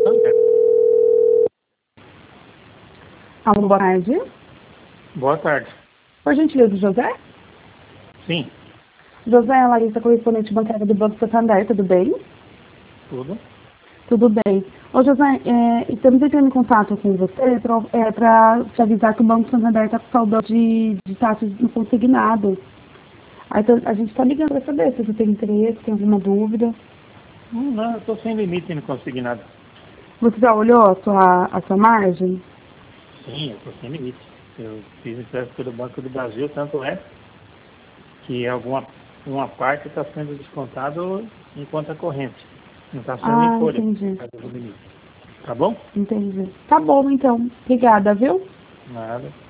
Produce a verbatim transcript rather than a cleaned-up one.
Santander. Alô, boa tarde. Boa tarde. Por gentileza, José? Sim. José, é a Larissa, correspondente bancária do Banco Santander, tudo bem? Tudo? Tudo bem. Ô, José, é, estamos entrando em contato com você para te avisar que o Banco Santander está com saudade de, de taxas no consignado. Aí tá- a gente está ligando para saber se você tem interesse, tem alguma dúvida. Hum, Não, eu estou sem limite e não consegui nada. Você já olhou a sua, a sua margem? Sim, eu estou sem limite. Eu fiz empréstimo pelo Banco do Brasil, tanto é que alguma uma parte está sendo descontado em conta corrente. Não está sendo Ah, em folha, entendi. por causa do limite. Tá bom? Entendi. Tá bom, então. Obrigada, viu? Nada.